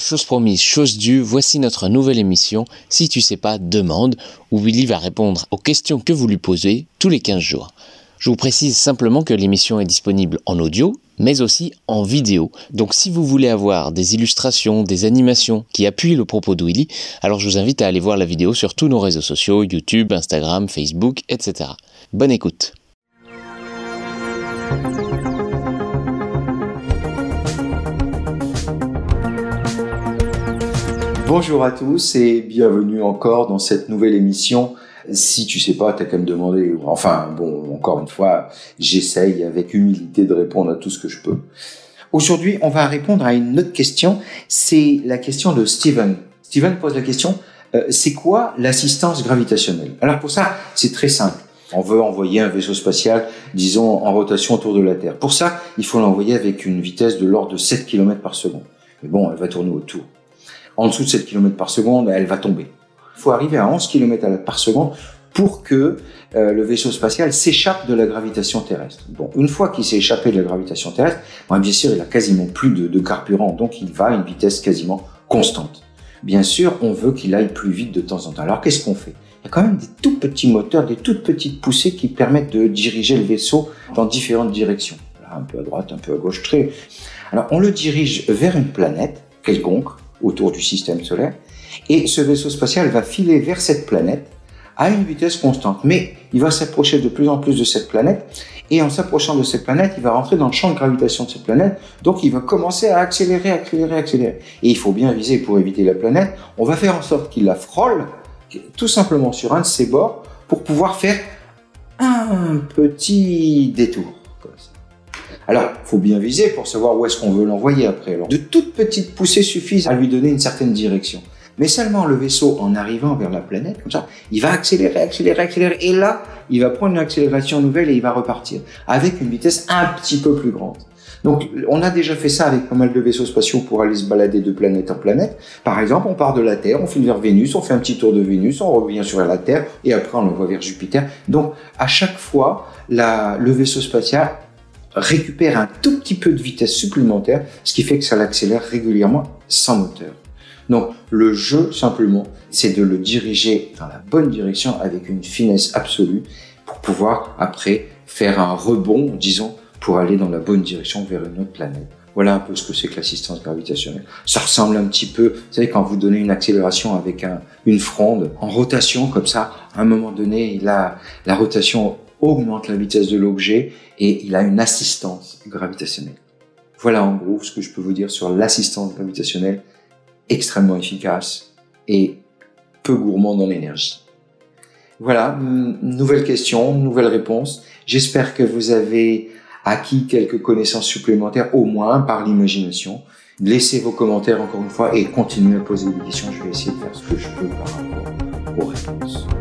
chose promise, chose due, voici notre nouvelle émission « Si tu sais pas, demande » où Willy va répondre aux questions que vous lui posez tous les 15 jours. Je vous précise simplement que l'émission est disponible en audio, mais aussi en vidéo. Donc si vous voulez avoir des illustrations, des animations qui appuient le propos de Willy, alors je vous invite à aller voir la vidéo sur tous nos réseaux sociaux, YouTube, Instagram, Facebook, etc. Bonne écoute. Bonjour à tous et bienvenue encore dans cette nouvelle émission. Si tu sais pas, t'as qu'à me demander. Enfin, bon, encore une fois, j'essaye avec humilité de répondre à tout ce que je peux. Aujourd'hui, on va répondre à une autre question. C'est la question de Steven. Steven pose la question, c'est quoi l'assistance gravitationnelle? Alors pour ça, c'est très simple. On veut envoyer un vaisseau spatial, disons, en rotation autour de la Terre. Pour ça, il faut l'envoyer avec une vitesse de l'ordre de 7 km par seconde. Mais bon, elle va tourner autour. En dessous de 7 km par seconde, elle va tomber. Il faut arriver à 11 km par seconde pour que le vaisseau spatial s'échappe de la gravitation terrestre. Bon, une fois qu'il s'est échappé de la gravitation terrestre, bien sûr, il a quasiment plus de carburant, donc il va à une vitesse quasiment constante. Bien sûr, on veut qu'il aille plus vite de temps en temps. Alors, qu'est-ce qu'on fait? Il y a quand même des tout petits moteurs, des toutes petites poussées qui permettent de diriger le vaisseau dans différentes directions. Là, un peu à droite, un peu à gauche, très. Alors, on le dirige vers une planète quelconque, autour du système solaire, et ce vaisseau spatial va filer vers cette planète à une vitesse constante. Mais il va s'approcher de plus en plus de cette planète, et en s'approchant de cette planète, il va rentrer dans le champ de gravitation de cette planète, donc il va commencer à accélérer. Et il faut bien viser pour éviter la planète, on va faire en sorte qu'il la frôle, tout simplement sur un de ses bords, pour pouvoir faire un petit détour. Alors, il faut bien viser pour savoir où est-ce qu'on veut l'envoyer après. Alors, de toutes petites poussées suffisent à lui donner une certaine direction. Mais seulement le vaisseau, en arrivant vers la planète, comme ça, il va accélérer. Et là, il va prendre une accélération nouvelle et il va repartir avec une vitesse un petit peu plus grande. Donc, on a déjà fait ça avec pas mal de vaisseaux spatiaux pour aller se balader de planète en planète. Par exemple, on part de la Terre, on file vers Vénus, on fait un petit tour de Vénus, on revient sur la Terre et après on l'envoie vers Jupiter. Donc, à chaque fois, le vaisseau spatial récupère un tout petit peu de vitesse supplémentaire, ce qui fait que ça l'accélère régulièrement sans moteur. Donc, le jeu, simplement, c'est de le diriger dans la bonne direction avec une finesse absolue pour pouvoir, après, faire un rebond, disons, pour aller dans la bonne direction vers une autre planète. Voilà un peu ce que c'est que l'assistance gravitationnelle. Ça ressemble un petit peu, vous savez, quand vous donnez une accélération avec une fronde en rotation, comme ça, à un moment donné, la rotation augmente la vitesse de l'objet et il a une assistance gravitationnelle. Voilà en gros ce que je peux vous dire sur l'assistance gravitationnelle, extrêmement efficace et peu gourmand dans l'énergie. Voilà, nouvelle question, nouvelle réponse. J'espère que vous avez acquis quelques connaissances supplémentaires, au moins par l'imagination. Laissez vos commentaires encore une fois et continuez à poser des questions. Je vais essayer de faire ce que je peux par rapport aux réponses.